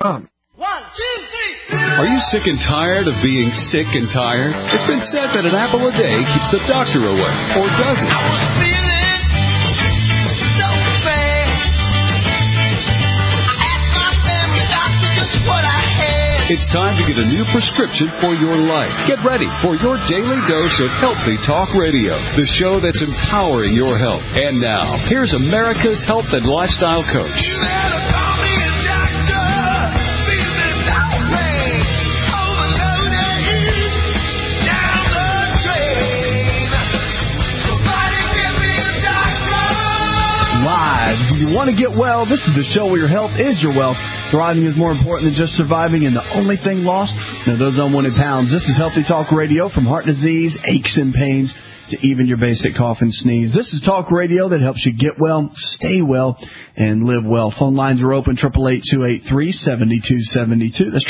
1, 2, 3. Are you sick and tired of being sick and tired? It's been said that an apple a day keeps the doctor away, or does it? I was feeling so bad. I asked my family doctor just what I had. It's time to get a new prescription for your life. Get ready for your daily dose of Healthy Talk Radio, the show that's empowering your health. And now, here's America's health and lifestyle coach. You better call me a doctor. Feeling that way. Overloaded. Down the drain. Somebody give me a doctor. Live. Do you want to get well? This is the show where your health is your wealth. Thriving is more important than just surviving, and the only thing lost are those unwanted pounds. This is Healthy Talk Radio, from heart disease, aches and pains, to even your basic cough and sneeze. This is talk radio that helps you get well, stay well, and live well. Phone lines are open, 888-283-7272. That's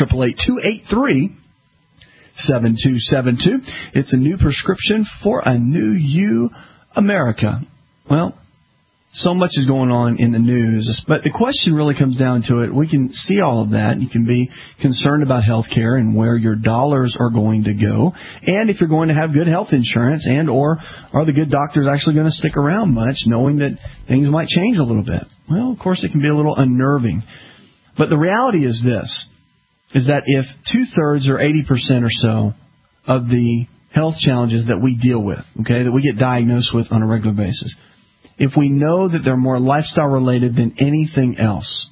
888-283-7272. It's a new prescription for a new you, America. Well, so much is going on in the news, but the question really comes down to it. We can see all of that. You can be concerned about health care and where your dollars are going to go, and if you're going to have good health insurance, and or are the good doctors actually going to stick around much, knowing that things might change a little bit. Well, of course, it can be a little unnerving. But the reality is this, is that if 2/3 or 80% or so of the health challenges that we deal with, okay, that we get diagnosed with on a regular basis, if we know that they're more lifestyle-related than anything else,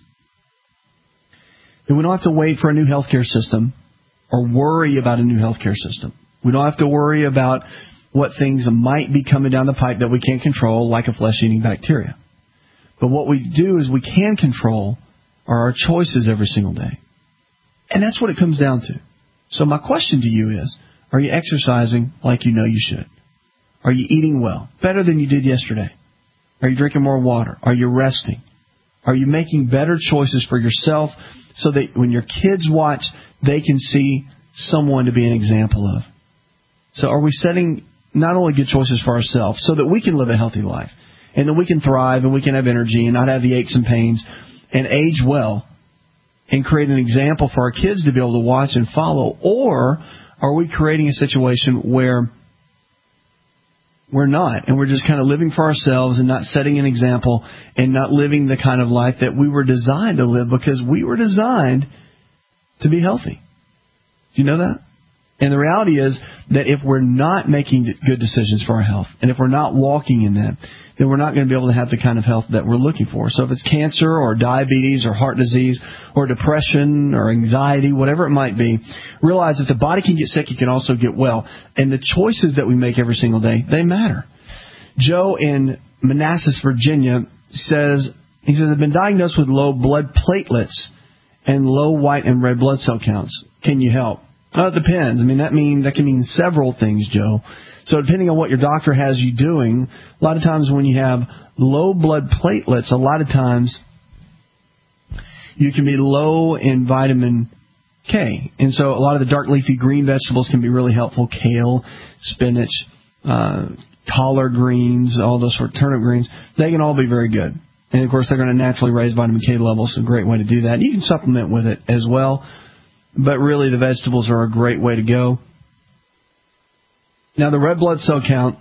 then we don't have to wait for a new healthcare system or worry about a new healthcare system. We don't have to worry about what things might be coming down the pipe that we can't control, like a flesh-eating bacteria. But what we do is we can control are our choices every single day. And that's what it comes down to. So my question to you is, are you exercising like you know you should? Are you eating well, better than you did yesterday? Are you drinking more water? Are you resting? Are you making better choices for yourself so that when your kids watch, they can see someone to be an example of? So are we setting not only good choices for ourselves so that we can live a healthy life and that we can thrive and we can have energy and not have the aches and pains and age well and create an example for our kids to be able to watch and follow? Or are we creating a situation where we're not, and we're just kind of living for ourselves and not setting an example and not living the kind of life that we were designed to live, because we were designed to be healthy? Do you know that? And the reality is that if we're not making good decisions for our health, and if we're not walking in that, then we're not going to be able to have the kind of health that we're looking for. So if it's cancer or diabetes or heart disease or depression or anxiety, whatever it might be, realize that the body can get sick, it can also get well. And the choices that we make every single day, they matter. Joe in Manassas, Virginia says, I've been diagnosed with low blood platelets and low white and red blood cell counts. Can you help? It depends. That can mean several things, Joe. So depending on what your doctor has you doing, a lot of times when you have low blood platelets, a lot of times you can be low in vitamin K. And so a lot of the dark leafy green vegetables can be really helpful. Kale, spinach, collard greens, all those sort of turnip greens, they can all be very good. And, of course, they're going to naturally raise vitamin K levels. So a great way to do that. You can supplement with it as well. But really the vegetables are a great way to go. Now, the red blood cell count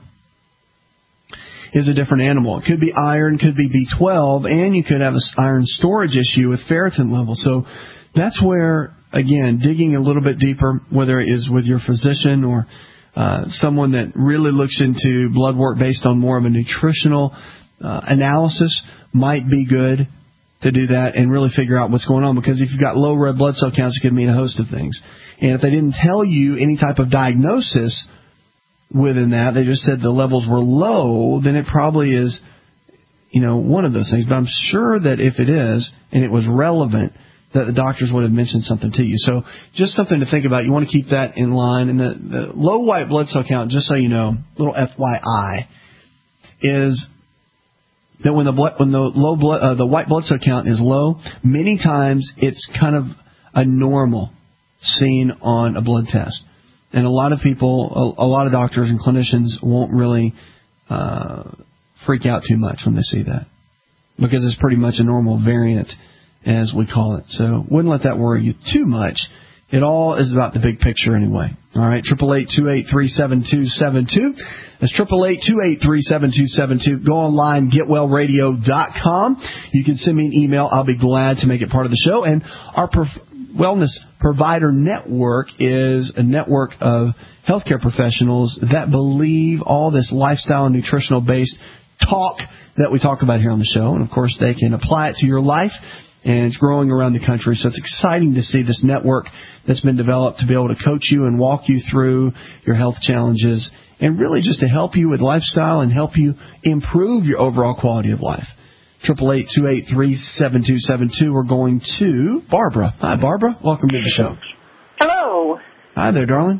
is a different animal. It could be iron, could be B12, and you could have an iron storage issue with ferritin levels. So that's where, again, digging a little bit deeper, whether it is with your physician or someone that really looks into blood work based on more of a nutritional analysis, might be good to do that and really figure out what's going on. Because if you've got low red blood cell counts, it could mean a host of things. And if they didn't tell you any type of diagnosis within that, they just said the levels were low, then it probably is, one of those things. But I'm sure that if it is, and it was relevant, that the doctors would have mentioned something to you. So just something to think about. You want to keep that in line. And the low white blood cell count, just so you know, little FYI, is that when the white blood cell count is low, many times it's kind of a normal seen on a blood test. And a lot of people, a lot of doctors and clinicians won't really freak out too much when they see that, because it's pretty much a normal variant as we call it. So wouldn't let that worry you too much. It all is about the big picture anyway. All right, 888-283-7272. That's 888-283-7272. Go online, getwellradio.com. You can send me an email. I'll be glad to make it part of the show. And our Wellness Provider Network is a network of healthcare professionals that believe all this lifestyle and nutritional-based talk that we talk about here on the show. And, of course, they can apply it to your life. And it's growing around the country. So it's exciting to see this network that's been developed to be able to coach you and walk you through your health challenges and really just to help you with lifestyle and help you improve your overall quality of life. 888-283-7272. We're going to Barbara. Hi, Barbara. Welcome to the show. Hello. Hi there, darling.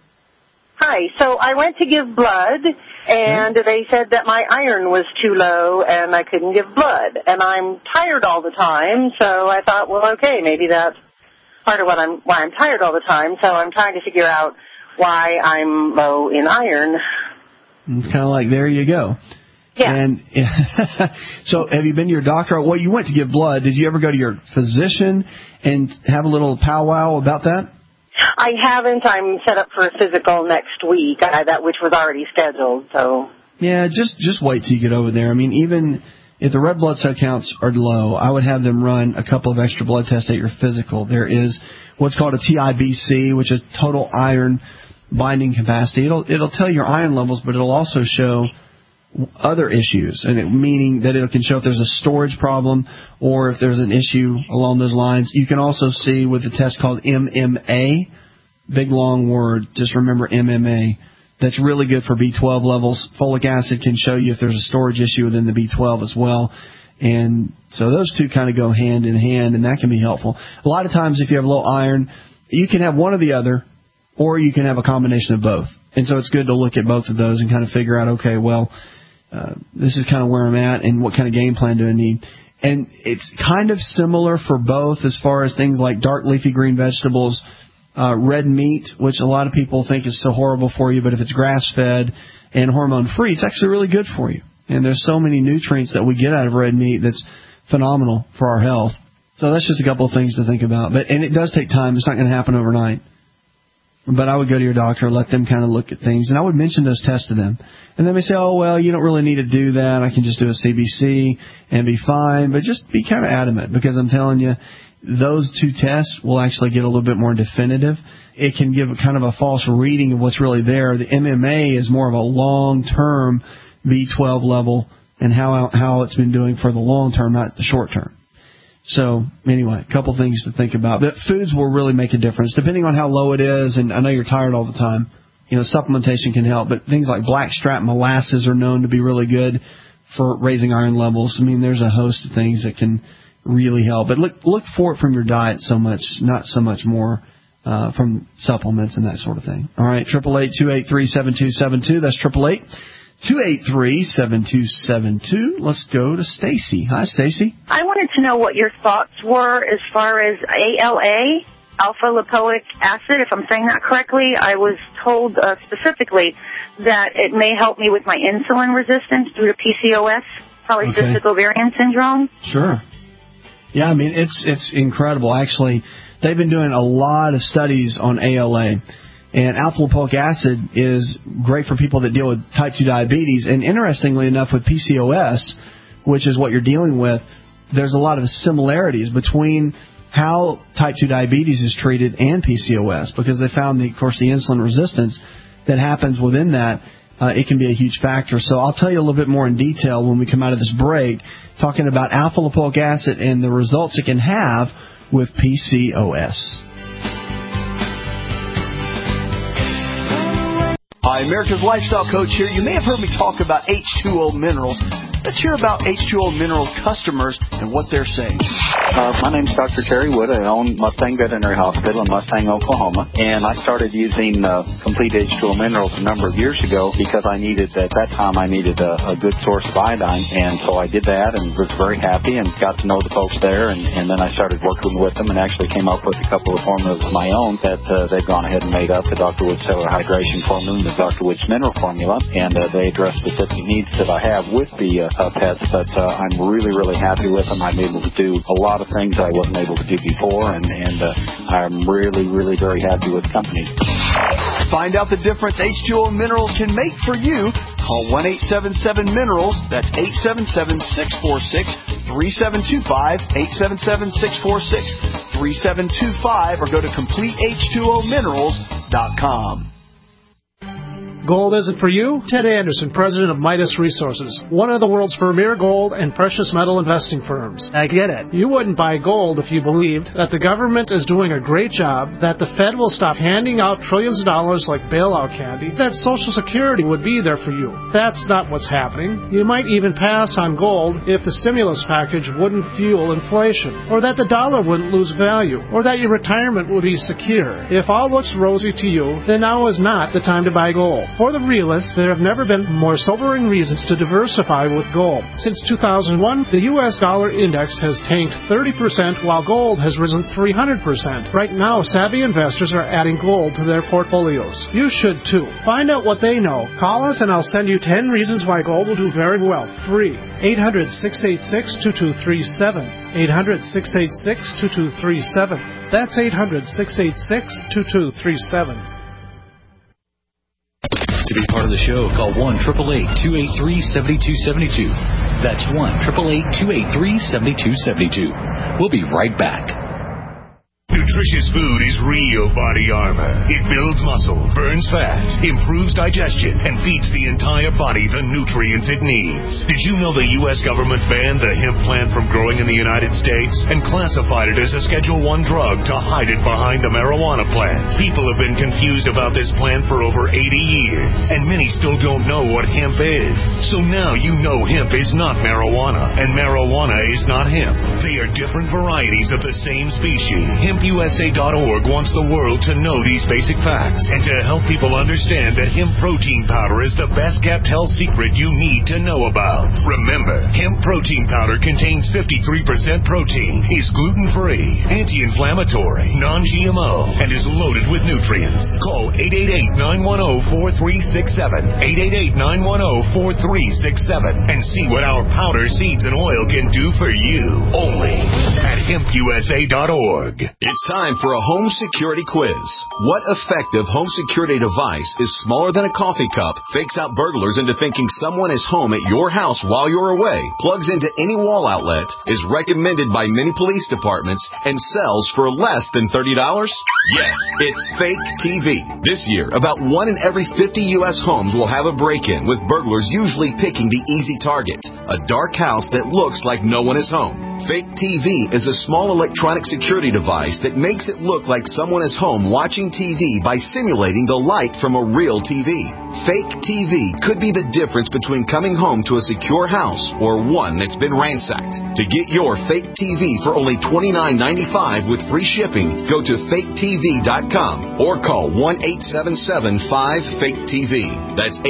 Hi. So I went to give blood, and they said that my iron was too low and I couldn't give blood. And I'm tired all the time, so I thought, well, okay, maybe that's part of why I'm tired all the time. So I'm trying to figure out why I'm low in iron. It's kind of like, there you go. Yeah. And so have you been to your doctor? Well, you went to give blood. Did you ever go to your physician and have a little powwow about that? I haven't. I'm set up for a physical next week, which was already scheduled. So yeah, just wait till you get over there. I mean, even if the red blood cell counts are low, I would have them run a couple of extra blood tests at your physical. There is what's called a TIBC, which is total iron binding capacity. It'll tell you your iron levels, but it'll also show other issues, meaning that it can show if there's a storage problem or if there's an issue along those lines. You can also see with the test called MMA, big long word, just remember MMA. That's really good for B12 levels. Folic acid can show you if there's a storage issue within the B12 as well. And so those two kind of go hand in hand, and that can be helpful. A lot of times if you have low iron, you can have one or the other, or you can have a combination of both. And so it's good to look at both of those and kind of figure out, okay, well, this is kind of where I'm at and what kind of game plan do I need. And it's kind of similar for both as far as things like dark leafy green vegetables, red meat, which a lot of people think is so horrible for you, but if it's grass-fed and hormone-free, it's actually really good for you. And there's so many nutrients that we get out of red meat that's phenomenal for our health. So that's just a couple of things to think about. And it does take time. It's not going to happen overnight. But I would go to your doctor, let them kind of look at things, and I would mention those tests to them. And they may say, oh, well, you don't really need to do that. I can just do a CBC and be fine. But just be kind of adamant, because I'm telling you, those two tests will actually get a little bit more definitive. It can give kind of a false reading of what's really there. The MMA is more of a long-term B12 level and how it's been doing for the long term, not the short term. So, anyway, a couple things to think about. But foods will really make a difference, depending on how low it is. And I know you're tired all the time. You know, supplementation can help. But things like blackstrap molasses are known to be really good for raising iron levels. I mean, there's a host of things that can really help. But look for it from your diet so much, not so much more from supplements and that sort of thing. All right, 888-283-7272. That's 888-283-7272. Let's go to Stacy. Hi, Stacy. I wanted to know what your thoughts were as far as ALA, alpha-lipoic acid. If I'm saying that correctly, I was told specifically that it may help me with my insulin resistance due to PCOS, polycystic ovarian syndrome. Sure. Yeah, I mean, it's incredible. Actually, they've been doing a lot of studies on ALA. And alpha-lipoic acid is great for people that deal with type 2 diabetes. And interestingly enough, with PCOS, which is what you're dealing with, there's a lot of similarities between how type 2 diabetes is treated and PCOS, because they found, of course, the insulin resistance that happens within that. It can be a huge factor. So I'll tell you a little bit more in detail when we come out of this break, talking about alpha-lipoic acid and the results it can have with PCOS. Hi, America's Lifestyle Coach here. You may have heard me talk about H2O Minerals. Let's hear about H2O Minerals customers and what they're saying. My name's Dr. Terry Wood. I own Mustang Veterinary Hospital in Mustang, Oklahoma. And I started using Complete H2O Minerals a number of years ago because at that time I needed a good source of iodine. And so I did that and was very happy and got to know the folks there. And then I started working with them and actually came up with a couple of formulas of my own that they've gone ahead and made up, the Dr. Wood Cellular Hydration Formula and the Dr. Wood's Mineral Formula. And they address specific needs that I have with the pets, but I'm really, really happy with them. I'm able to do a lot of things I wasn't able to do before, and I'm really, really very happy with the company. Find out the difference H2O Minerals can make for you. Call 1-877-MINERALS. That's 877-646-3725, 877-646-3725, or go to CompleteH2OMinerals.com. Gold isn't for you? Ted Anderson, president of Midas Resources, one of the world's premier gold and precious metal investing firms. I get it. You wouldn't buy gold if you believed that the government is doing a great job, that the Fed will stop handing out trillions of dollars like bailout candy, that Social Security would be there for you. That's not what's happening. You might even pass on gold if the stimulus package wouldn't fuel inflation, or that the dollar wouldn't lose value, or that your retirement would be secure. If all looks rosy to you, then now is not the time to buy gold. For the realists, there have never been more sobering reasons to diversify with gold. Since 2001, the U.S. dollar index has tanked 30%, while gold has risen 300%. Right now, savvy investors are adding gold to their portfolios. You should too. Find out what they know. Call us and I'll send you 10 reasons why gold will do very well. Free. 800-686-2237. 800-686-2237. That's 800-686-2237. To be part of the show, call 1-888-283-7272. That's 1-888-283-7272. We'll be right back. Nutritious food is real body armor. It builds muscle, burns fat, improves digestion, and feeds the entire body the nutrients it needs. Did you know the U.S. government banned the hemp plant from growing in the United States and classified it as a Schedule I drug to hide it behind the marijuana plant? People have been confused about this plant for over 80 years, and many still don't know what hemp is. So now you know hemp is not marijuana, and marijuana is not hemp. They are different varieties of the same species. HempUSA.org wants the world to know these basic facts and to help people understand that hemp protein powder is the best kept health secret you need to know about. Remember, hemp protein powder contains 53% protein, is gluten-free, anti-inflammatory, non-GMO, and is loaded with nutrients. Call 888-910-4367, 888-910-4367, and see what our powder, seeds, and oil can do for you. Only at HempUSA.org. It's time for a home security quiz. What effective home security device is smaller than a coffee cup, fakes out burglars into thinking someone is home at your house while you're away, plugs into any wall outlet, is recommended by many police departments, and sells for less than $30? Yes, it's Fake TV. This year, about 1 in every 50 U.S. homes will have a break-in, with burglars usually picking the easy target, a dark house that looks like no one is home. Fake TV is a small electronic security device that makes it look like someone is home watching TV by simulating the light from a real TV. Fake TV could be the difference between coming home to a secure house or one that's been ransacked. To get your Fake TV for only $29.95 with free shipping, go to faketv.com or call 1-877-5-FAKE-TV. That's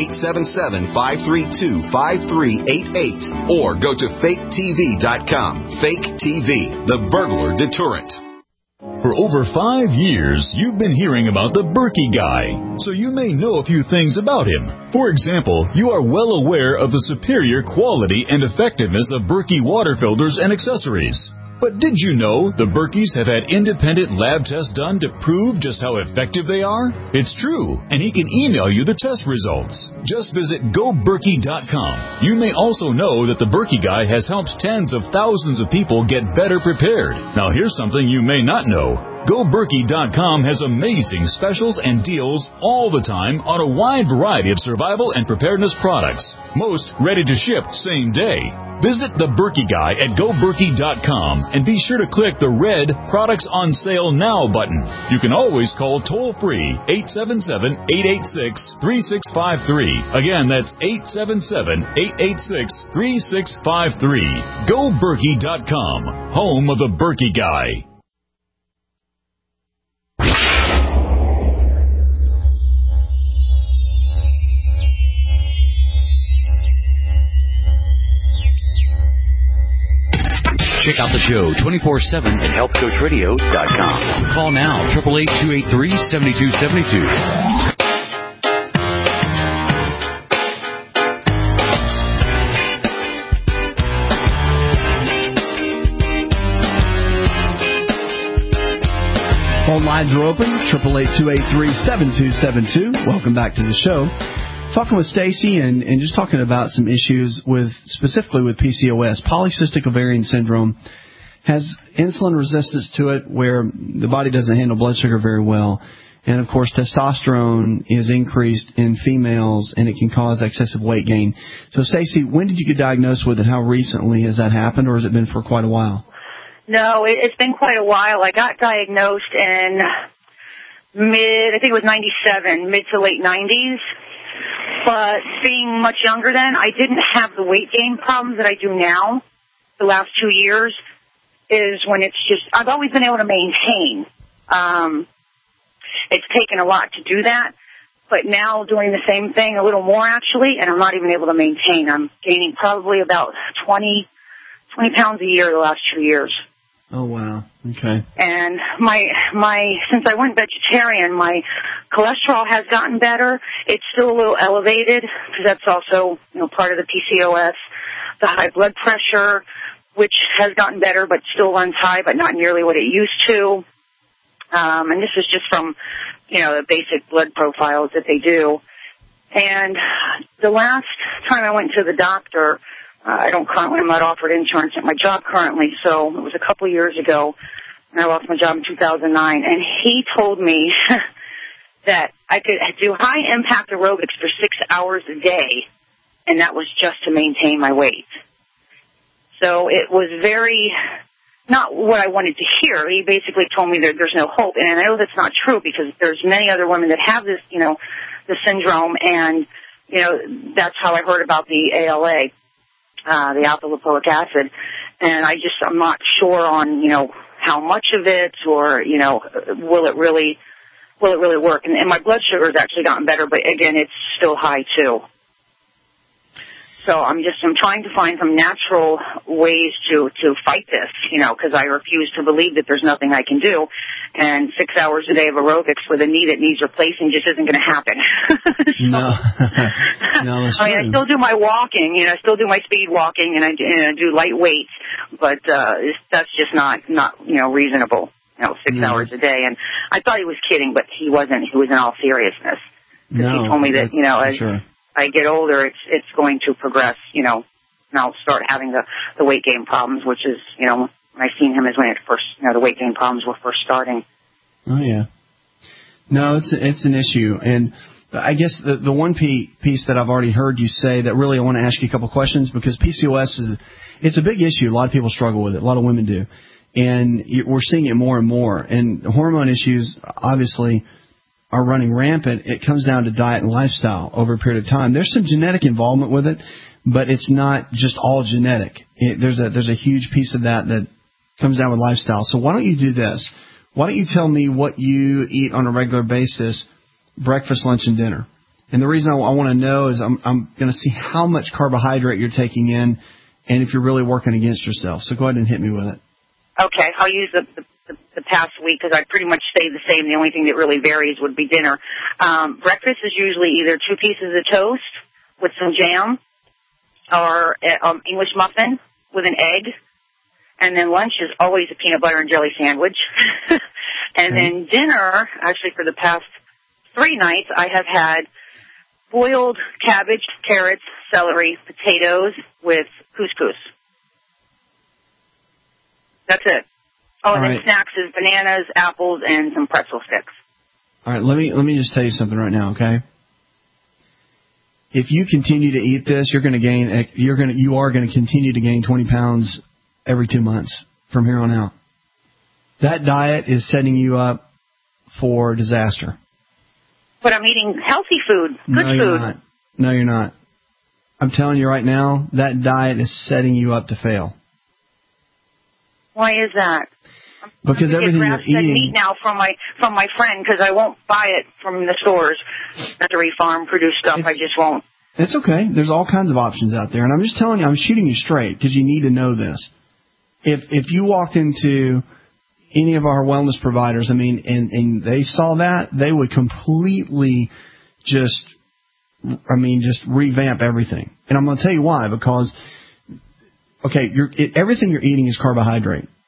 877-532-5388 or go to faketv.com. Fake TV, the burglar deterrent. For over 5 years, you've been hearing about the Berkey Guy, so you may know a few things about him. For example, you are well aware of the superior quality and effectiveness of Berkey water filters and accessories. But did you know the Berkeys have had independent lab tests done to prove just how effective they are? It's true, and he can email you the test results. Just visit GoBerkey.com. You may also know that the Berkey Guy has helped tens of thousands of people get better prepared. Now here's something you may not know. GoBerkey.com has amazing specials and deals all the time on a wide variety of survival and preparedness products. Most ready to ship same day. Visit the Berkey Guy at GoBerkey.com and be sure to click the red Products on Sale Now button. You can always call toll-free 877-886-3653. Again, that's 877-886-3653. GoBerkey.com, home of the Berkey Guy. Check out the show 24/7 at HealthCoachRadio.com. Call now, 888-283-7272. Phone lines are open, 888-283-7272. Welcome back to the show. Talking with Stacy and just talking about some issues specifically with PCOS. Polycystic ovarian syndrome has insulin resistance to it where the body doesn't handle blood sugar very well. And, of course, testosterone is increased in females, and it can cause excessive weight gain. So, Stacy, when did you get diagnosed with it? How recently has that happened, or has it been for quite a while? No, it's been quite a while. I got diagnosed in I think it was 97, mid to late 90s. But being much younger then, I didn't have the weight gain problems that I do now. The last 2 years is when it's just, I've always been able to maintain. It's taken a lot to do that, but now doing the same thing, a little more actually, and I'm not even able to maintain. I'm gaining probably about 20 pounds a year the last 2 years. Oh, wow. Okay. And since I went vegetarian, my cholesterol has gotten better. It's still a little elevated because that's also, part of the PCOS. The high blood pressure, which has gotten better but still runs high, but not nearly what it used to. And this is just from, the basic blood profiles that they do. And the last time I went to the doctor, I'm not offered insurance at my job currently, so it was a couple of years ago, and I lost my job in 2009, and he told me that I could do high-impact aerobics for 6 hours a day, and that was just to maintain my weight. So it was not what I wanted to hear. He basically told me that there's no hope, and I know that's not true because there's many other women that have this, the syndrome, and, that's how I heard about the ALA. The alpha lipoic acid, and I'm not sure on, how much of it or, will it really work? And my blood sugar has actually gotten better, but again, it's still high too. So I'm trying to find some natural ways to fight this, because I refuse to believe that there's nothing I can do. And 6 hours a day of aerobics with a knee that needs replacing just isn't going to happen. No. No, that's I still do my walking, I still do my speed walking, and I do light weights, but that's just not reasonable. 6 hours a day. And I thought he was kidding, but he wasn't. He was in all seriousness. Because he told me that, as I get older, it's going to progress, and I'll start having the weight gain problems, which is, when I seen him is when it first, the weight gain problems were first starting. Oh, yeah. No, it's an issue. And I guess the one piece that I've already heard you say that really I want to ask you a couple questions, because PCOS it's a big issue. A lot of people struggle with it. A lot of women do. And we're seeing it more and more. And hormone issues, obviously, are running rampant. It comes down to diet and lifestyle over a period of time. There's some genetic involvement with it, but it's not just all genetic. There's a huge piece of that comes down with lifestyle. So why don't you do this? Why don't you tell me what you eat on a regular basis, breakfast, lunch, and dinner? And the reason I want to know is I'm going to see how much carbohydrate you're taking in and if you're really working against yourself. So go ahead and hit me with it. Okay, I'll use the past week because I pretty much stay the same. The only thing that really varies would be dinner. Breakfast is usually either 2 pieces of toast with some jam or English muffin with an egg. And then lunch is always a peanut butter and jelly sandwich. And then dinner, actually for the past 3 nights, I have had boiled cabbage, carrots, celery, potatoes with couscous. That's it. Oh, and then snacks is bananas, apples, and some pretzel sticks. All right, let me just tell you something right now, okay? If you continue to eat this, you are going to continue to gain 20 pounds every 2 months from here on out. That diet is setting you up for disaster. But I'm eating healthy food, good food. No, you're not. I'm telling you right now, that diet is setting you up to fail. Why is that? Because everything you're eating meat now from my friend, because I won't buy it from the stores. Factory farm produced stuff. I just won't. It's okay. There's all kinds of options out there, and I'm just telling you, I'm shooting you straight because you need to know this. If you walked into any of our wellness providers, and they saw that, they would completely just revamp everything. And I'm going to tell you why. Because, okay, everything you're eating is carbohydrate.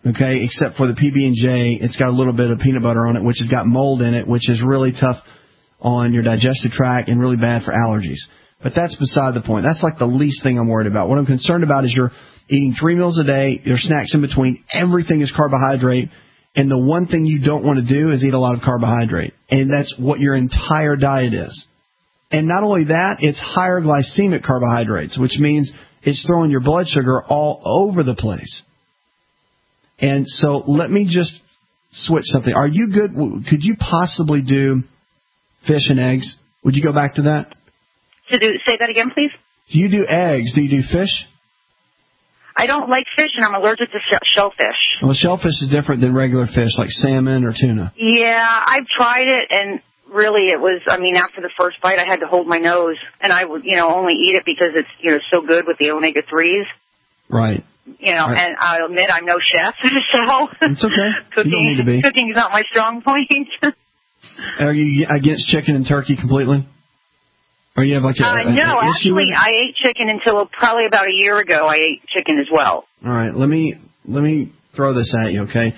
okay, except for the PB&J. It's got a little bit of peanut butter on it, which has got mold in it, which is really tough on your digestive tract and really bad for allergies. But that's beside the point. That's like the least thing I'm worried about. What I'm concerned about is you're eating 3 meals a day, there's snacks in between, everything is carbohydrate, and the one thing you don't want to do is eat a lot of carbohydrate. And that's what your entire diet is. And not only that, it's higher glycemic carbohydrates, which means it's throwing your blood sugar all over the place. And so let me just switch something. Are you good? Could you possibly do fish and eggs? Would you go back to that? Say that again, please. Do you do eggs? Do you do fish? I don't like fish, and I'm allergic to shellfish. Well, shellfish is different than regular fish, like salmon or tuna. Yeah, I've tried it, and really it was, after the first bite, I had to hold my nose, and I would, only eat it because it's, so good with the omega-3s. Right. Right. And I'll admit I'm no chef, so it's okay. You don't need to be. Cooking is not my strong point. Are you against chicken and turkey completely? Or you have like no, actually, I ate chicken until probably about a year ago. I ate chicken as well. All right, let me throw this at you, okay?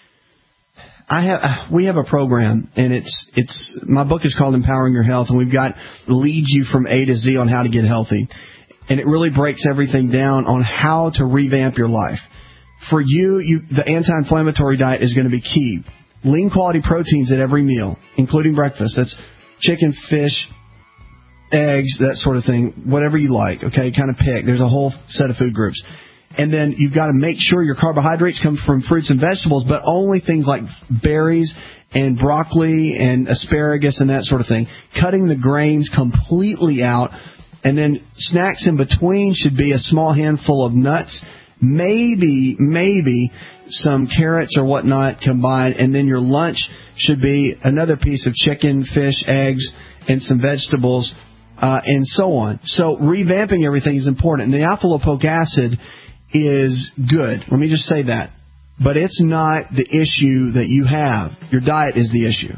We have a program, and it's my book is called Empowering Your Health, and we've got leads you from A to Z on how to get healthy, and it really breaks everything down on how to revamp your life. For you, the anti-inflammatory diet is going to be key. Lean quality proteins at every meal, including breakfast. That's chicken, fish, eggs, that sort of thing, whatever you like, okay, kind of pick. There's a whole set of food groups. And then you've got to make sure your carbohydrates come from fruits and vegetables, but only things like berries and broccoli and asparagus and that sort of thing. Cutting the grains completely out. And then snacks in between should be a small handful of nuts, maybe some carrots or whatnot combined. And then your lunch should be another piece of chicken, fish, eggs, and some vegetables. And so on. So revamping everything is important. And the alpha-lipoic acid is good. Let me just say that. But it's not the issue that you have. Your diet is the issue.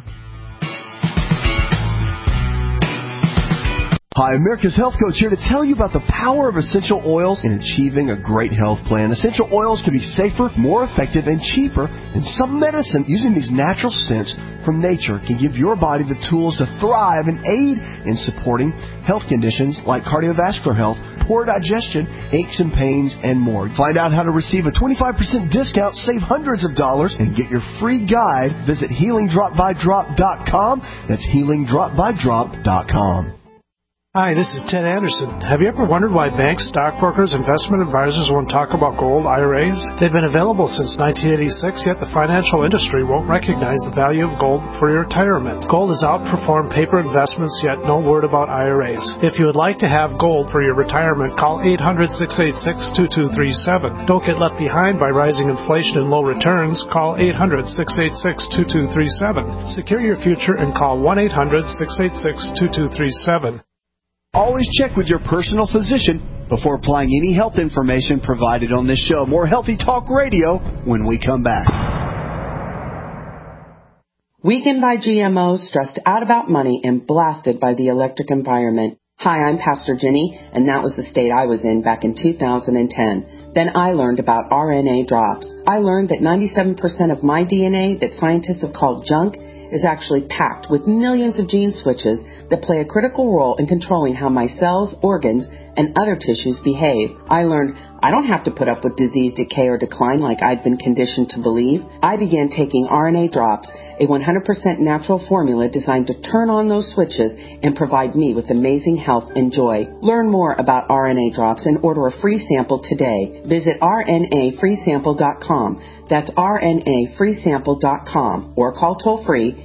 Hi, America's Health Coach here to tell you about the power of essential oils in achieving a great health plan. Essential oils can be safer, more effective, and cheaper than some medicine. Using these natural scents from nature can give your body the tools to thrive and aid in supporting health conditions like cardiovascular health, poor digestion, aches and pains, and more. Find out how to receive a 25% discount, save hundreds of dollars, and get your free guide. Visit healingdropbydrop.com. That's healingdropbydrop.com. Hi, this is Ted Anderson. Have you ever wondered why banks, stockbrokers, investment advisors won't talk about gold IRAs? They've been available since 1986, yet the financial industry won't recognize the value of gold for your retirement. Gold has outperformed paper investments, yet no word about IRAs. If you would like to have gold for your retirement, call 800-686-2237. Don't get left behind by rising inflation and low returns. Call 800-686-2237. Secure your future and call 1-800-686-2237. Always check with your personal physician before applying any health information provided on this show. More Healthy Talk Radio when we come back. Weakened by GMOs, stressed out about money, and blasted by the electric environment. Hi, I'm Pastor Jenny, and that was the state I was in back in 2010. Then I learned about RNA drops. I learned that 97% of my DNA that scientists have called junk is actually packed with millions of gene switches that play a critical role in controlling how my cells, organs, and other tissues behave. I learned I don't have to put up with disease, decay, or decline like I'd been conditioned to believe. I began taking RNA drops, a 100% natural formula designed to turn on those switches and provide me with amazing health and joy. Learn more about RNA drops and order a free sample today. Visit rnafreesample.com. That's rnafreesample.com or call toll-free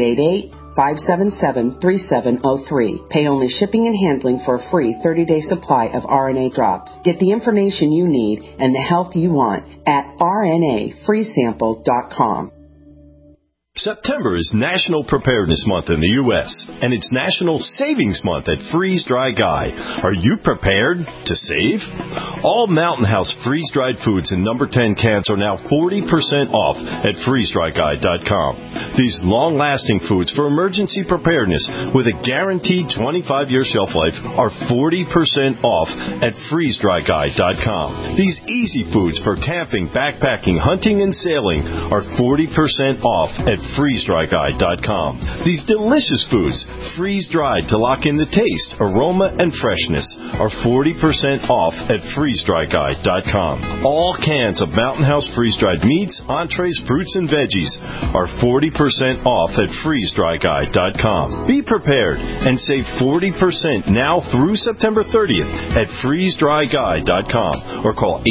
888-577-3703. Pay only shipping and handling for a free 30-day supply of RNA drops. Get the information you need and the health you want at rnafreesample.com. September is National Preparedness Month in the U.S., and it's National Savings Month at Freeze Dry Guy. Are you prepared to save? All Mountain House freeze-dried foods in number 10 cans are now 40% off at freezedryguy.com. These long-lasting foods for emergency preparedness with a guaranteed 25-year shelf life are 40% off at freezedryguy.com. These easy foods for camping, backpacking, hunting, and sailing are 40% off at freezedryguy.com. These delicious foods, freeze-dried to lock in the taste, aroma, and freshness, are 40% off at freezedryguy.com. All cans of Mountain House freeze-dried meats, entrees, fruits, and veggies are 40% off at freezedryguy.com. Be prepared and save 40% now through September 30th at freezedryguy.com or call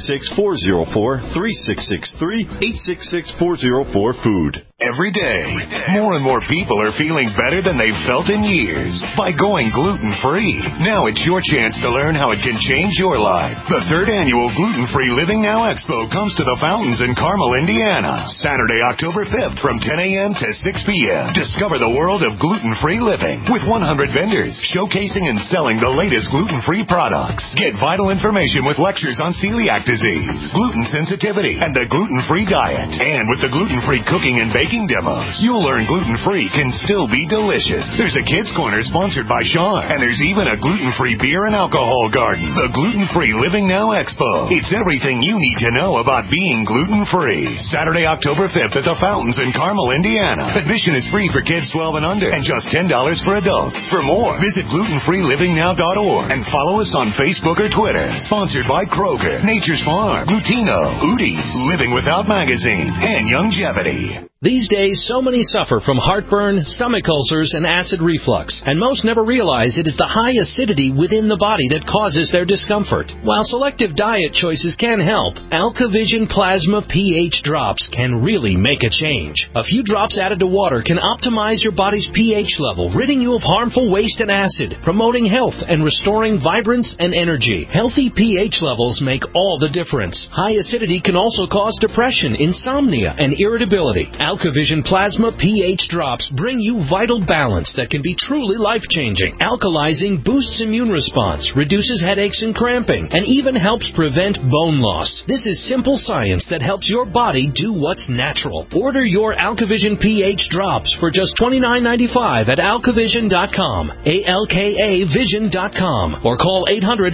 866-404-3663, 866-404-FOOD. Every day, more and more people are feeling better than they've felt in years by going gluten-free. Now it's your chance to learn how it can change your life. The 3rd annual Gluten-Free Living Now Expo comes to the Fountains in Carmel, Indiana, Saturday, October 5th from 10 a.m. to 6 p.m. Discover the world of gluten-free living with 100 vendors showcasing and selling the latest gluten-free products. Get vital information with lectures on celiac disease, gluten sensitivity, and the gluten-free diet. And with the gluten-free cooking and baking demos, you'll learn gluten-free can still be delicious. There's a kids' corner sponsored by Sean, and there's even a gluten-free beer and alcohol garden. The Gluten-Free Living Now Expo. It's everything you need to know about being gluten-free. Saturday, October 5th at the Fountains in Carmel, Indiana. Admission is free for kids 12 and under, and just $10 for adults. For more, visit glutenfreelivingnow.org and follow us on Facebook or Twitter. Sponsored by Kroger, Nature's Farm, Glutino, Udi's, Living Without Magazine, and Youngevity. These days, so many suffer from heartburn, stomach ulcers, and acid reflux, and most never realize it is the high acidity within the body that causes their discomfort. While selective diet choices can help, AlkaVision Plasma pH drops can really make a change. A few drops added to water can optimize your body's pH level, ridding you of harmful waste and acid, promoting health and restoring vibrance and energy. Healthy pH levels make all the difference. High acidity can also cause depression, insomnia, and irritability. AlkaVision Plasma pH drops bring you vital balance that can be truly life-changing. Alkalizing boosts immune response, reduces headaches and cramping, and even helps prevent bone loss. This is simple science that helps your body do what's natural. Order your AlkaVision pH drops for just $29.95 at alkavision.com, ALKAvision.com, or call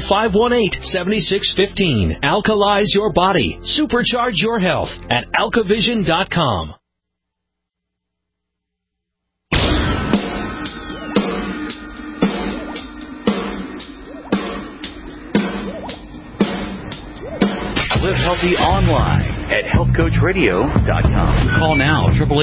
800-518-7615. Alkalize your body. Supercharge your health at alkavision.com. Live healthy online at healthcoachradio.com. Call now,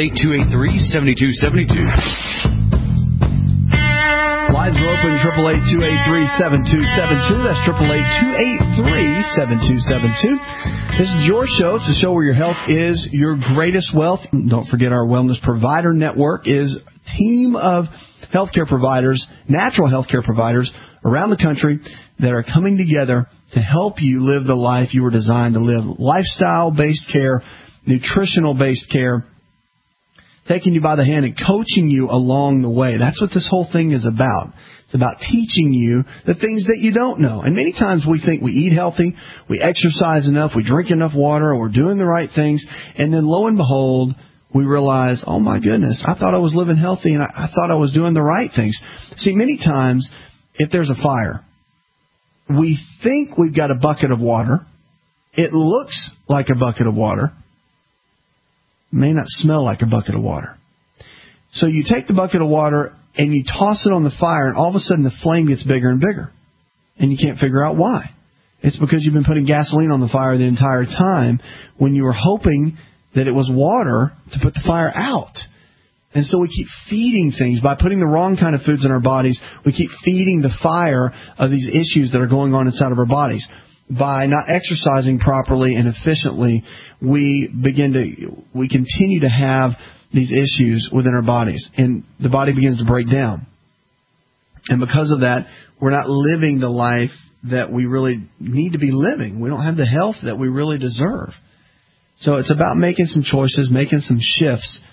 888-283-7272. Lines are open, 888-283-7272. That's 888-283-7272. This is your show. It's a show where your health is your greatest wealth. Don't forget our Wellness Provider Network is a team of healthcare providers, natural healthcare providers around the country that are coming together to help you live the life you were designed to live. Lifestyle-based care, nutritional-based care, taking you by the hand and coaching you along the way. That's what this whole thing is about. It's about teaching you the things that you don't know. And many times we think we eat healthy, we exercise enough, we drink enough water, and we're doing the right things. And then lo and behold, we realize, oh my goodness, I thought I was living healthy and I thought I was doing the right things. See, many times if there's a fire, we think we've got a bucket of water. It looks like a bucket of water. It may not smell like a bucket of water. So you take the bucket of water and you toss it on the fire, and all of a sudden the flame gets bigger and bigger. And you can't figure out why. It's because you've been putting gasoline on the fire the entire time when you were hoping that it was water to put the fire out. And so we keep feeding things. By putting the wrong kind of foods in our bodies, we keep feeding the fire of these issues that are going on inside of our bodies. By not exercising properly and efficiently, we continue to have these issues within our bodies. And the body begins to break down. And because of that, we're not living the life that we really need to be living. We don't have the health that we really deserve. So it's about making some choices, making some shifts,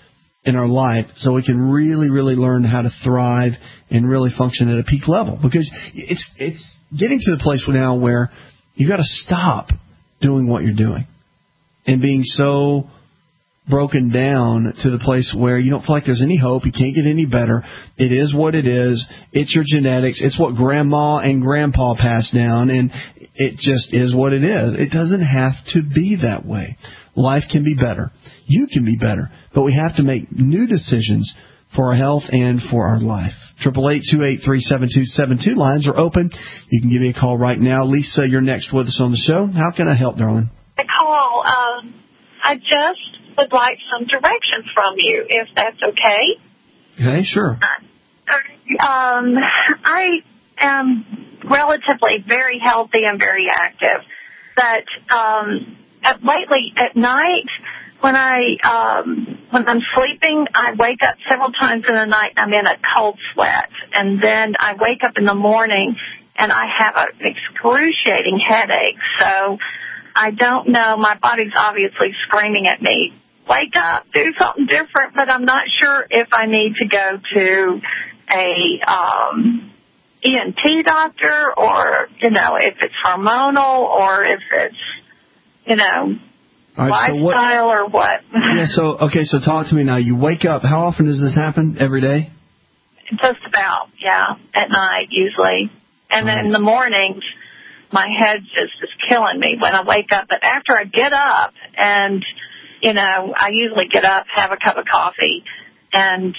in our life so we can really, really learn how to thrive and really function at a peak level. Because it's getting to the place now where you've got to stop doing what you're doing and being so broken down to the place where you don't feel like there's any hope. You can't get any better. It is what it is. It's your genetics. It's what grandma and grandpa passed down, and it just is what it is. It doesn't have to be that way. Life can be better. You can be better. But we have to make new decisions for our health and for our life. 888-283-7272. Lines are open. You can give me a call right now. Lisa, you're next with us on the show. How can I help, darling? Call. I just would like some direction from you, if that's okay. Okay, sure. I am relatively very healthy and very active, but lately at night when I'm sleeping, I wake up several times in the night and I'm in a cold sweat, and then I wake up in the morning and I have an excruciating headache. So I don't know. My body's obviously screaming at me, wake up, do something different, but I'm not sure if I need to go to a ENT doctor or, if it's hormonal or if it's, all right, lifestyle or what. Yeah, so talk to me now. You wake up. How often does this happen? Every day? Just about, yeah, at night usually. And then in the mornings, my head just is killing me when I wake up. But after I get up and, I usually get up, have a cup of coffee, and,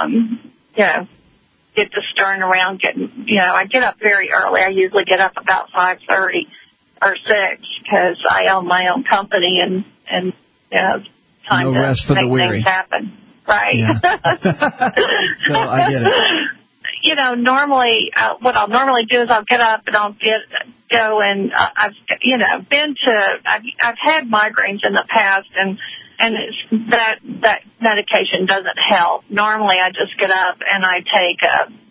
get to stirring around, I get up very early. I usually get up about 5:30 or 6 because I own my own company and time no to rest for make the weary. things happen. Right. Yeah. So I get it. Normally, what I'll normally do is I'll get up and I'll go and I've had migraines in the past and it's, that medication doesn't help. Normally, I just get up and I take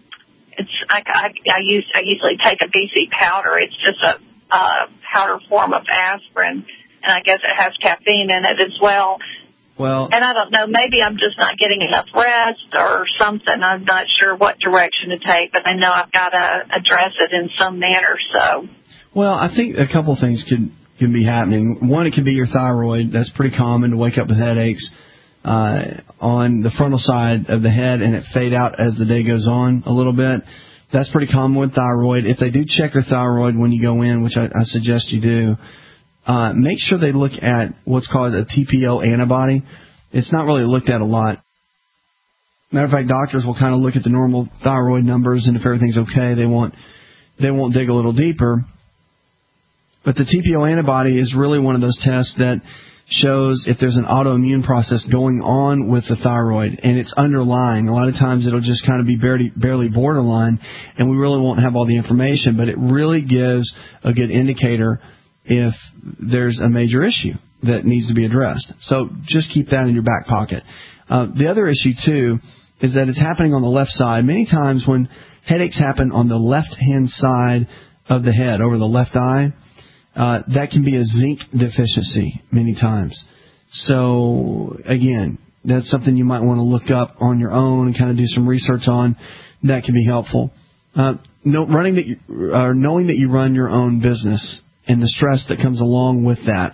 I usually take a BC powder. It's just a powder form of aspirin, and I guess it has caffeine in it as well. Well, and I don't know, maybe I'm just not getting enough rest or something. I'm not sure what direction to take, but I know I've got to address it in some manner. So, well, I think a couple of things can be happening. One, it can be your thyroid. That's pretty common to wake up with headaches on the frontal side of the head, and it fade out as the day goes on a little bit. That's pretty common with thyroid. If they do check your thyroid when you go in, which I suggest you do, make sure they look at what's called a TPO antibody. It's not really looked at a lot. Matter of fact, doctors will kind of look at the normal thyroid numbers, and if everything's okay, they won't dig a little deeper. But the TPO antibody is really one of those tests that shows if there's an autoimmune process going on with the thyroid, and it's underlying. A lot of times it'll just kind of be barely borderline, and we really won't have all the information, but it really gives a good indicator if there's a major issue that needs to be addressed. So just keep that in your back pocket. The other issue, too, is that it's happening on the left side. Many times when headaches happen on the left-hand side of the head, over the left eye, that can be a zinc deficiency many times. So, again, that's something you might want to look up on your own and kind of do some research on. That can be helpful. Knowing that you run your own business and the stress that comes along with that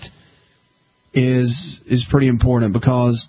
is pretty important, because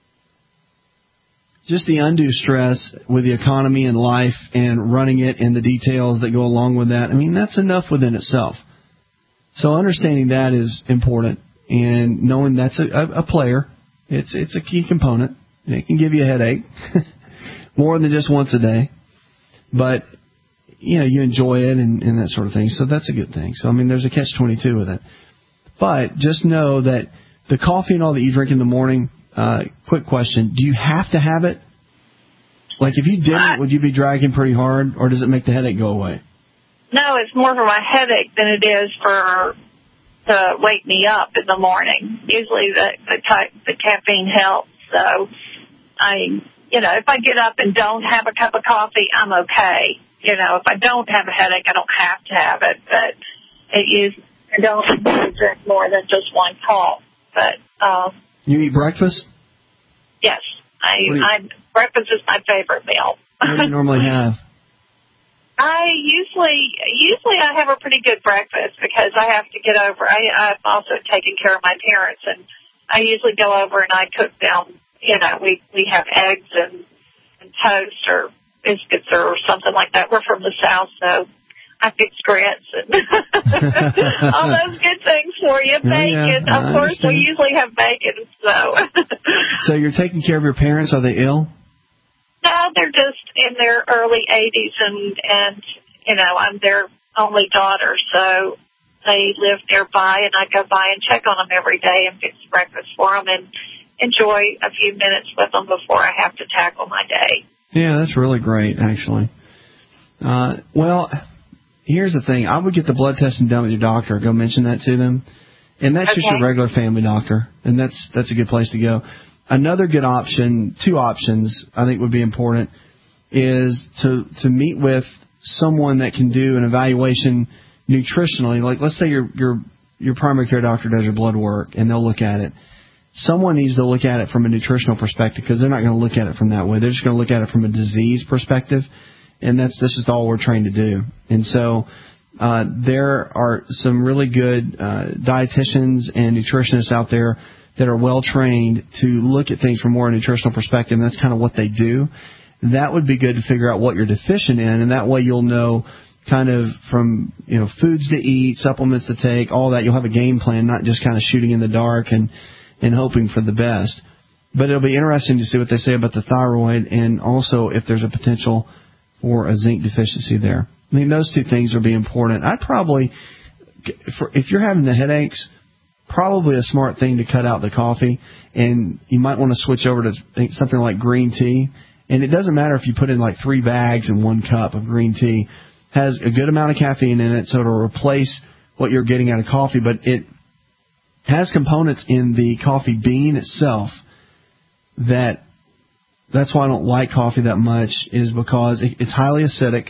just the undue stress with the economy and life and running it and the details that go along with that, I mean, that's enough within itself. So understanding that is important, and knowing that's a player, it's a key component. It can give you a headache more than just once a day, but you enjoy it and that sort of thing. So that's a good thing. So I mean, there's a catch-22 with it. But just know that the coffee and all that you drink in the morning. Quick question: do you have to have it? Like, if you didn't, would you be dragging pretty hard, or does it make the headache go away? No, it's more for my headache than it is to wake me up in the morning. Usually the caffeine helps. So if I get up and don't have a cup of coffee, I'm okay. If I don't have a headache, I don't have to have it. But I don't drink more than just one cup. But you eat breakfast? Yes, Breakfast is my favorite meal. What do you normally have? I usually I have a pretty good breakfast because I have to get over. I'm also taking care of my parents, and I usually go over and I cook them. We have eggs and toast or biscuits or something like that. We're from the South, so I fix grits and all those good things for you. Bacon, of course. We usually have bacon. So you're taking care of your parents? Are they ill? No, they're just in their early 80s, and I'm their only daughter, so they live nearby, and I go by and check on them every day and fix breakfast for them and enjoy a few minutes with them before I have to tackle my day. Yeah, that's really great, actually. Well, here's the thing. I would get the blood testing done with your doctor. Go mention that to them. And that's just your regular family doctor, and that's a good place to go. Another good option, 2 options I think would be important, is to meet with someone that can do an evaluation nutritionally. Like, let's say your primary care doctor does your blood work, and they'll look at it. Someone needs to look at it from a nutritional perspective because they're not going to look at it from that way. They're just going to look at it from a disease perspective, and this is all we're trained to do. And so there are some really good dietitians and nutritionists out there that are well trained to look at things from more a nutritional perspective, and that's kind of what they do. That would be good to figure out what you're deficient in, and that way you'll know kind of from foods to eat, supplements to take, all that. You'll have a game plan, not just kind of shooting in the dark and hoping for the best. But it'll be interesting to see what they say about the thyroid and also if there's a potential for a zinc deficiency there. I mean, those 2 things will be important. I'd probably, if you're having the headaches, probably a smart thing to cut out the coffee, and you might want to switch over to something like green tea. And it doesn't matter if you put in like 3 bags in 1 cup of green tea. It has a good amount of caffeine in it, so it'll replace what you're getting out of coffee, but it has components in the coffee bean itself that's why I don't like coffee that much, is because it's highly acidic,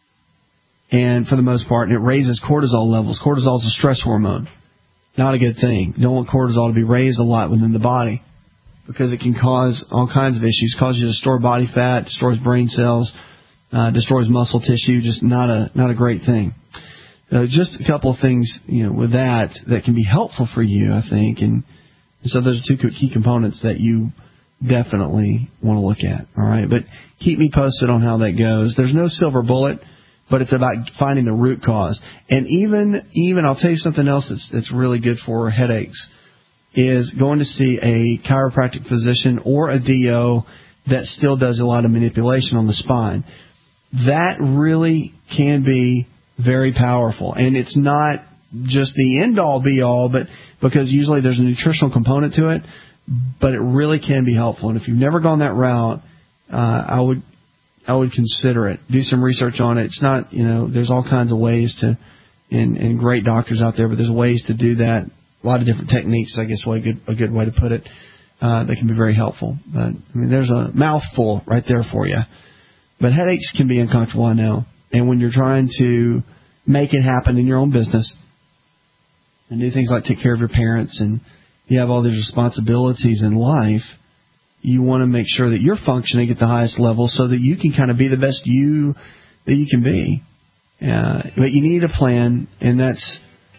and for the most part, and it raises cortisol levels. Cortisol is a stress hormone. Not a good thing. You don't want cortisol to be raised a lot within the body because it can cause all kinds of issues. Cause you to store body fat, destroys brain cells, destroys muscle tissue. Just not a great thing. Just a couple of things, with that can be helpful for you, I think. And so those are 2 key components that you definitely want to look at. All right, but keep me posted on how that goes. There's no silver bullet, but it's about finding the root cause. And even I'll tell you something else that's really good for headaches is going to see a chiropractic physician or a DO that still does a lot of manipulation on the spine. That really can be very powerful, and it's not just the end-all, be-all, but because usually there's a nutritional component to it, but it really can be helpful. And if you've never gone that route, I would consider it. Do some research on it. It's not, there's all kinds of ways to, and great doctors out there, but there's ways to do that. A lot of different techniques, I guess, a good way to put it, that can be very helpful. But there's a mouthful right there for you. But headaches can be uncomfortable, I know. And when you're trying to make it happen in your own business and do things like take care of your parents and you have all these responsibilities in life, you want to make sure that you're functioning at the highest level so that you can kind of be the best you that you can be. But you need a plan, and that's,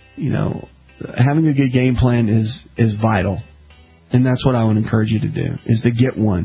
having a good game plan is vital. And that's what I would encourage you to do, is to get one.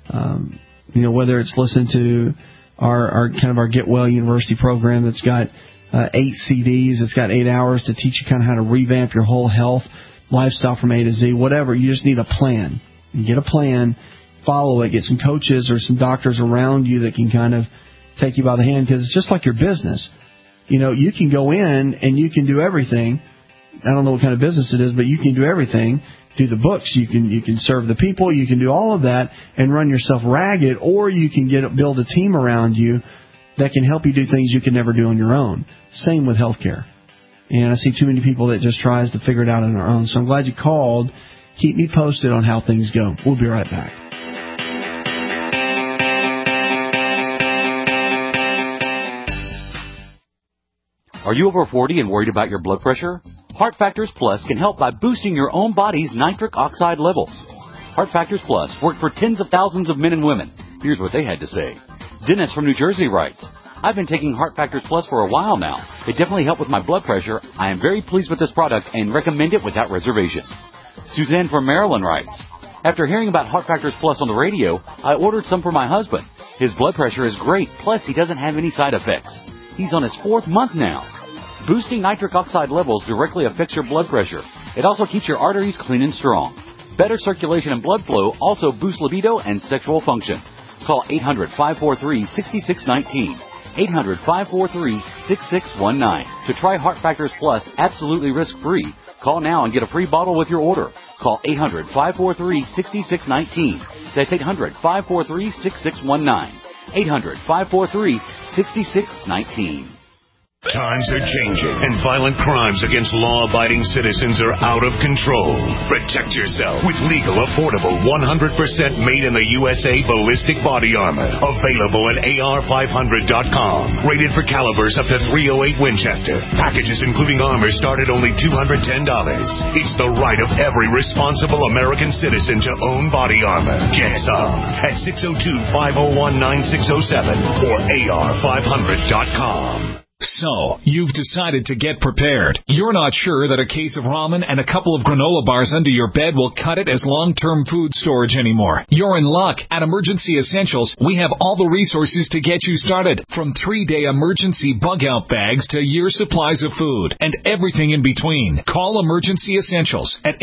Whether it's listen to our Get Well University program that's got 8 CDs, it's got 8 hours to teach you kind of how to revamp your whole health, lifestyle from A to Z, whatever. You just need a plan. You get a plan, follow it, get some coaches or some doctors around you that can kind of take you by the hand, because it's just like your business. You can go in and you can do everything. I don't know what kind of business it is, but you can do everything. Do the books, you can serve the people, you can do all of that and run yourself ragged, or you can build a team around you that can help you do things you can never do on your own. Same with healthcare. And I see too many people that just tries to figure it out on their own. So I'm glad you called. Keep me posted on how things go. We'll be right back. Are you over 40 and worried about your blood pressure? Heart Factors Plus can help by boosting your own body's nitric oxide levels. Heart Factors Plus worked for tens of thousands of men and women. Here's what they had to say. Dennis from New Jersey writes, I've been taking Heart Factors Plus for a while now. It definitely helped with my blood pressure. I am very pleased with this product and recommend it without reservation. Suzanne from Maryland writes, after hearing about Heart Factors Plus on the radio, I ordered some for my husband. His blood pressure is great, plus he doesn't have any side effects. He's on his 4th month now. Boosting nitric oxide levels directly affects your blood pressure. It also keeps your arteries clean and strong. Better circulation and blood flow also boosts libido and sexual function. Call 800-543-6619. 800-543-6619. To try Heart Factors Plus absolutely risk-free, call now and get a free bottle with your order. Call 800-543-6619. That's 800-543-6619. 800-543-6619. Times are changing, and violent crimes against law-abiding citizens are out of control. Protect yourself with legal, affordable, 100% made in the USA ballistic body armor. Available at AR500.com. Rated for calibers up to .308 Winchester. Packages including armor start at only $210. It's the right of every responsible American citizen to own body armor. Get some at 602-501-9607 or AR500.com. So, you've decided to get prepared. You're not sure that a case of ramen and a couple of granola bars under your bed will cut it as long-term food storage anymore. You're in luck. At Emergency Essentials, we have all the resources to get you started. From 3-day emergency bug-out bags to year supplies of food and everything in between. Call Emergency Essentials at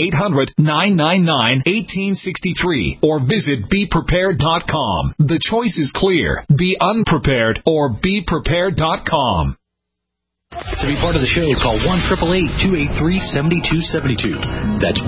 800-999-1863 or visit BePrepared.com. The choice is clear. Be unprepared or BePrepared.com. To be part of the show, call 1-888-283-7272. That's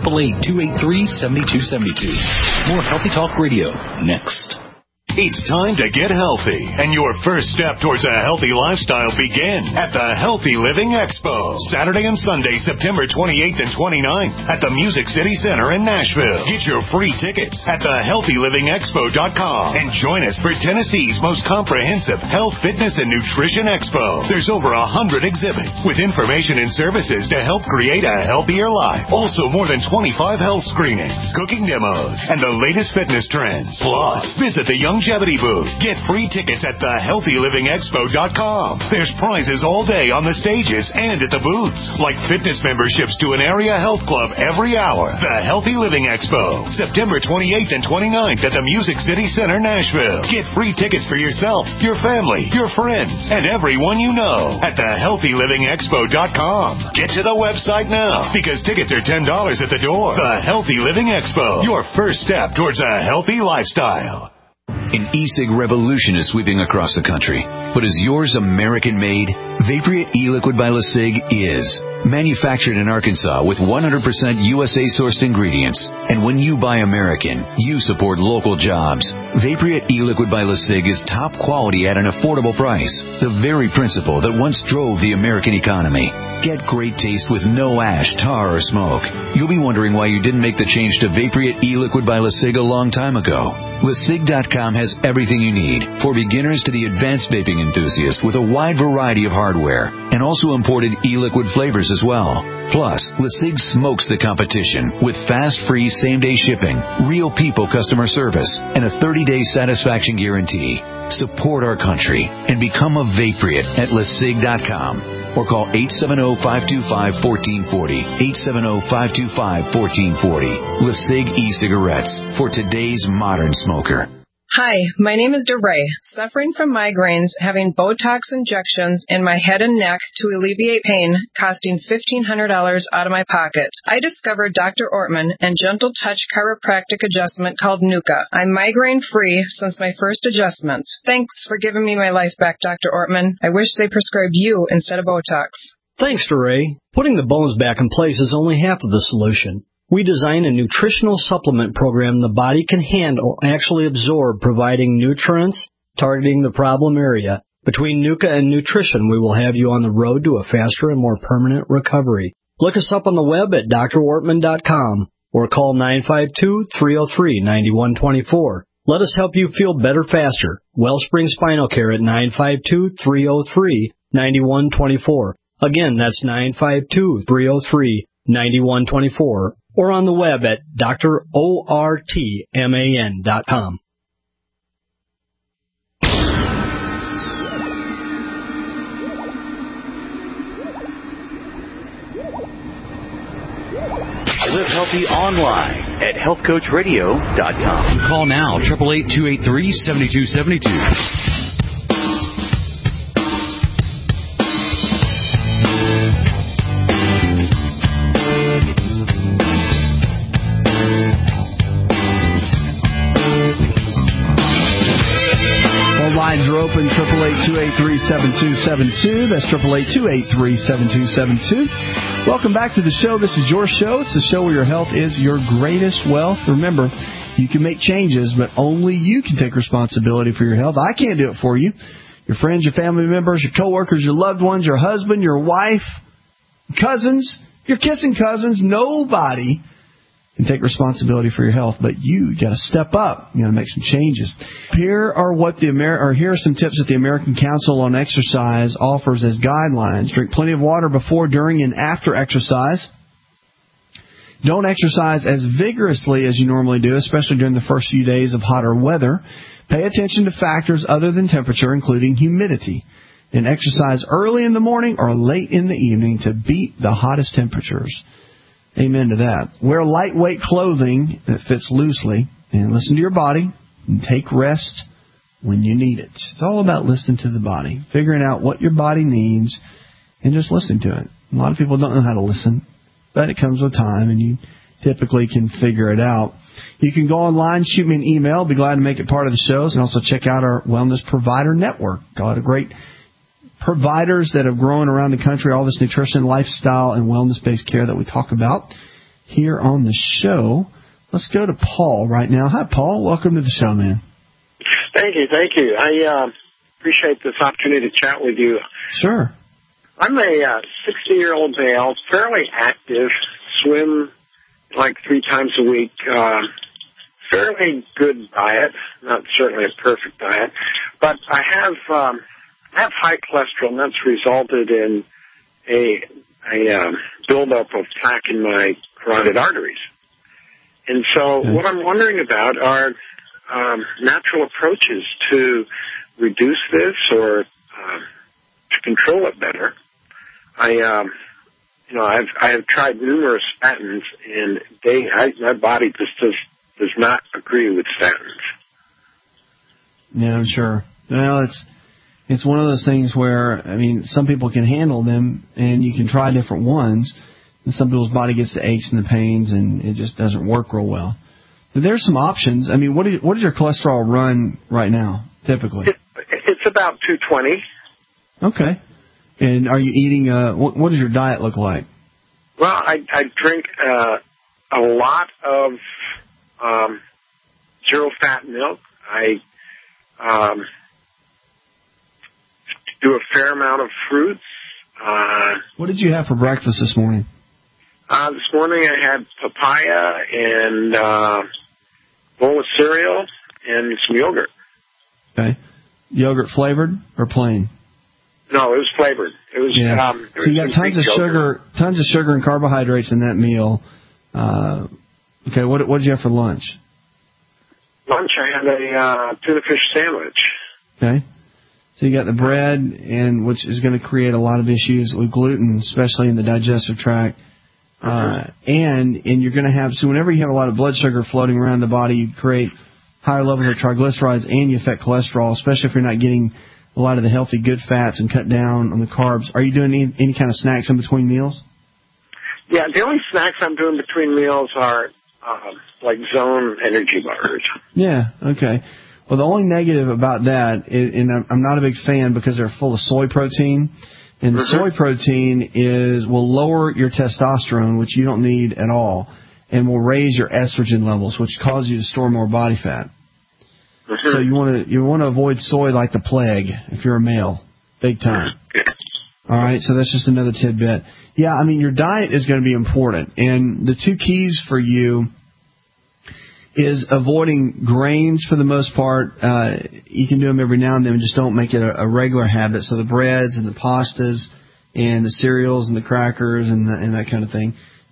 1-888-283-7272. More Healthy Talk Radio next. It's time to get healthy, and your first step towards a healthy lifestyle begins at the Healthy Living Expo, Saturday and Sunday, September 28th and 29th at the Music City Center in Nashville. Get your free tickets at thehealthylivingexpo.com and join us for Tennessee's most comprehensive health, fitness, and nutrition expo. There's over 100 exhibits with information and services to help create a healthier life. Also, more than 25 health screenings, cooking demos, and the latest fitness trends. Plus, visit the Longevity booth. Get free tickets at thehealthylivingexpo.com. There's prizes all day on the stages and at the booths, like fitness memberships to an area health club every hour. The Healthy Living Expo, September 28th and 29th at the Music City Center, Nashville. Get free tickets for yourself, your family, your friends, and everyone you know at thehealthylivingexpo.com. Get to the website now because tickets are $10 at the door. The Healthy Living Expo, your first step towards a healthy lifestyle. An e-cig revolution is sweeping across the country. But is yours American-made? Vaporeat e-liquid by LeSig is. Manufactured in Arkansas with 100% USA-sourced ingredients. And when you buy American, you support local jobs. Vaporeat e-liquid by LeSig is top quality at an affordable price. The very principle that once drove the American economy. Get great taste with no ash, tar, or smoke. You'll be wondering why you didn't make the change to Vaporeat e-liquid by LeSig a long time ago. LeSig.com has everything you need, for beginners to the advanced vaping enthusiast, with a wide variety of hardware, and also imported e-liquid flavors as well. Plus, LeSig smokes the competition with fast, free, same-day shipping, real people customer service, and a 30-day satisfaction guarantee. Support our country and become a Vaporeat at LeSig.com. Or call 870-525-1440. 870-525-1440. LeSig e-cigarettes for today's modern smoker. Hi, my name is DeRay. Suffering from migraines, having Botox injections in my head and neck to alleviate pain, costing $1,500 out of my pocket. I discovered Dr. Ortman and Gentle Touch chiropractic adjustment called Nuka. I'm migraine-free since my first adjustments. Thanks for giving me my life back, Dr. Ortman. I wish they prescribed you instead of Botox. Thanks, DeRay. Putting the bones back in place is only half of the solution. We design a nutritional supplement program the body can handle, actually absorb, providing nutrients, targeting the problem area. Between Nuka and nutrition, we will have you on the road to a faster and more permanent recovery. Look us up on the web at drortman.com or call 952-303-9124. Let us help you feel better faster. Wellspring Spinal Care at 952-303-9124. Again, that's 952-303-9124. or on the web at drortman.com. Live healthy online at healthcoachradio.com. Call now, 888-283-7272. Lines are open, 888-283-7272. That's 888-283-7272. Welcome back to the show. This is your show. It's the show where your health is your greatest wealth. Remember, you can make changes, but only you can take responsibility for your health. I can't do it for you. Your friends, your family members, your coworkers, your loved ones, your husband, your wife, cousins, your kissing cousins, nobody can take responsibility for your health, but you got to step up. You got to make some changes. Here are here are some tips that the American Council on Exercise offers as guidelines. Drink plenty of water before, during, and after exercise. Don't exercise as vigorously as you normally do, especially during the first few days of hotter weather. Pay attention to factors other than temperature, including humidity. And exercise early in the morning or late in the evening to beat the hottest temperatures. Amen to that. Wear lightweight clothing that fits loosely, and listen to your body, and take rest when you need it. It's all about listening to the body, figuring out what your body needs, and just listening to it. A lot of people don't know how to listen, but it comes with time, and you typically can figure it out. You can go online, shoot me an email. I'll be glad to make it part of the shows, and also check out our Wellness Provider Network. Got a great providers that have grown around the country, all this nutrition, lifestyle, and wellness-based care that we talk about here on the show. Let's go to Paul right now. Hi, Paul. Welcome to the show, man. Thank you. I appreciate this opportunity to chat with you. Sure. I'm a 60-year-old male, fairly active, swim like 3 times a week, fairly good diet, not certainly a perfect diet, but I have high cholesterol, and that's resulted in a buildup of plaque in my carotid arteries. And so what I'm wondering about are natural approaches to reduce this or to control it better. I have tried numerous statins, and my body just does not agree with statins. Yeah, I'm sure. Well, it's one of those things where, I mean, some people can handle them, and you can try different ones, and some people's body gets the aches and the pains, and it just doesn't work real well. But there's some options. I mean, what does your cholesterol run right now, typically? It's about 220. Okay. And are you eating, what does your diet look like? Well, I drink a lot of zero-fat milk. I do a fair amount of fruits. What did you have for breakfast this morning? This morning I had papaya and a bowl of cereal and some yogurt. Okay. Yogurt flavored or plain? No, it was flavored. It was. Yeah. So you got tons of sugar and carbohydrates in that meal. Okay. What did you have for lunch? Lunch, I had a tuna fish sandwich. Okay. So you got the bread, and which is going to create a lot of issues with gluten, especially in the digestive tract. And you're going to have, so whenever you have a lot of blood sugar floating around the body, you create higher levels of triglycerides, and you affect cholesterol, especially if you're not getting a lot of the healthy good fats and cut down on the carbs. Are you doing any kind of snacks in between meals? Yeah, the only snacks I'm doing between meals are like Zone energy bars. Yeah, okay. Well, the only negative about that, and I'm not a big fan because they're full of soy protein, and the soy protein will lower your testosterone, which you don't need at all, and will raise your estrogen levels, which causes you to store more body fat. So you want to avoid soy like the plague if you're a male, big time. All right, so that's just another tidbit. Yeah, I mean, your diet is going to be important, and the 2 keys for you is avoiding grains for the most part. You can do them every now and then, just don't make it a regular habit. So the breads and the pastas and the cereals and the crackers and that kind of thing.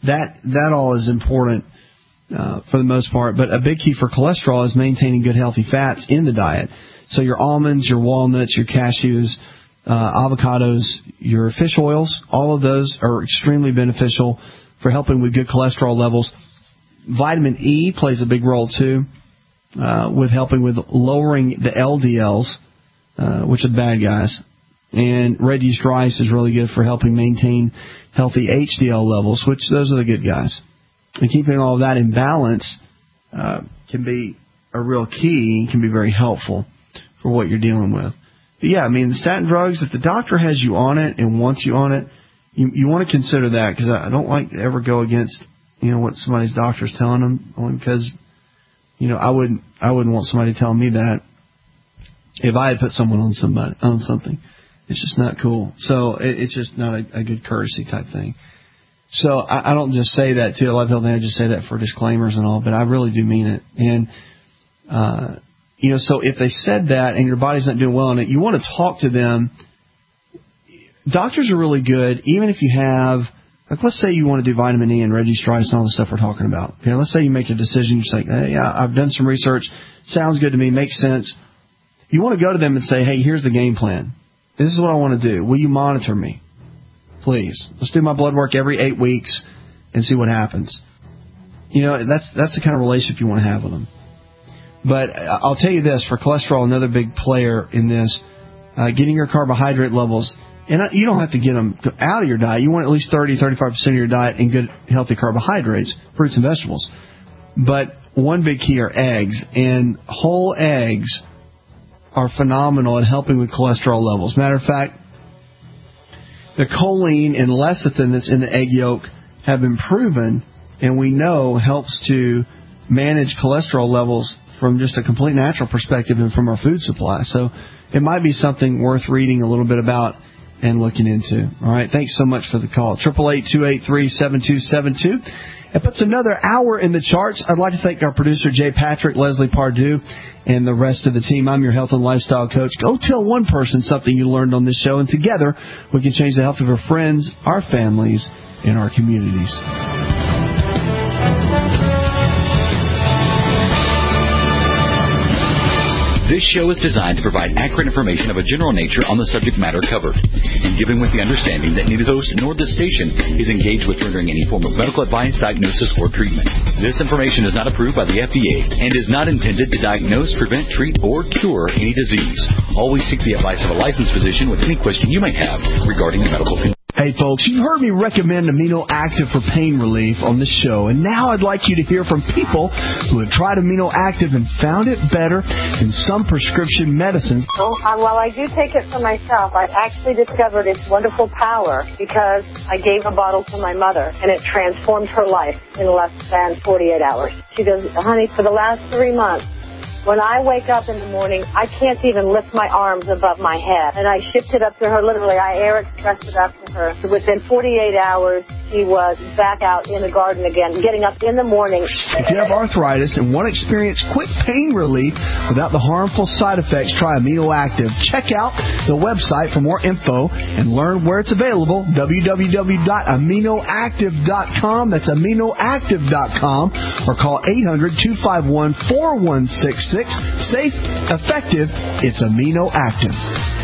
that all is important for the most part. But a big key for cholesterol is maintaining good, healthy fats in the diet. So your almonds, your walnuts, your cashews, avocados, your fish oils, all of those are extremely beneficial for helping with good cholesterol levels. Vitamin E plays a big role, too, with helping with lowering the LDLs, which are the bad guys. And red yeast rice is really good for helping maintain healthy HDL levels, which those are the good guys. And keeping all of that in balance can be a real key, can be very helpful for what you're dealing with. But yeah, I mean, the statin drugs, if the doctor has you on it and wants you on it, you want to consider that, because I don't like to ever go against, what somebody's doctor's telling them, only because, I wouldn't want somebody telling me that if I had put someone on something. It's just not cool. So it's just not a good courtesy type thing. So I don't just say that to a lot of people. I just say that for disclaimers and all, but I really do mean it. And, so if they said that and your body's not doing well in it, you want to talk to them. Doctors are really good, even if you have, let's say you want to do vitamin E and red yeast rice and all the stuff we're talking about. Okay, let's say you make a decision. You're just like, hey, yeah, I've done some research. Sounds good to me. Makes sense. You want to go to them and say, hey, here's the game plan. This is what I want to do. Will you monitor me? Please. Let's do my blood work every 8 weeks and see what happens. That's the kind of relationship you want to have with them. But I'll tell you this, for cholesterol, another big player in this, getting your carbohydrate levels, and you don't have to get them out of your diet. You want at least 30-35% of your diet in good, healthy carbohydrates, fruits and vegetables. But one big key are eggs, and whole eggs are phenomenal at helping with cholesterol levels. Matter of fact, the choline and lecithin that's in the egg yolk have been proven, and we know helps to manage cholesterol levels from just a complete natural perspective and from our food supply. So it might be something worth reading a little bit about and looking into. All right, thanks so much for the call. 888-283-7272. It puts another hour in the charts. I'd like to thank our producer, Jay Patrick, Leslie Pardue, and the rest of the team. I'm your health and lifestyle coach. Go tell one person something you learned on this show, and together we can change the health of our friends, our families, and our communities. This show is designed to provide accurate information of a general nature on the subject matter covered, and given with the understanding that neither host nor the station is engaged with rendering any form of medical advice, diagnosis, or treatment. This information is not approved by the FDA and is not intended to diagnose, prevent, treat, or cure any disease. Always seek the advice of a licensed physician with any question you may have regarding a medical condition. Hey, folks, you've heard me recommend Amino Active for pain relief on this show, and now I'd like you to hear from people who have tried Amino Active and found it better than some prescription medicines. While I do take it for myself, I've actually discovered its wonderful power because I gave a bottle to my mother, and it transformed her life in less than 48 hours. She goes, honey, for the last 3 months, when I wake up in the morning, I can't even lift my arms above my head. And I shipped it up to her, literally. I air expressed it up to her. So within 48 hours, she was back out in the garden again, getting up in the morning. If you have arthritis and want to experience quick pain relief without the harmful side effects, try Amino Active. Check out the website for more info and learn where it's available, www.aminoactive.com. That's aminoactive.com, or call 800-251-4166. Safe, effective, it's Amino Active.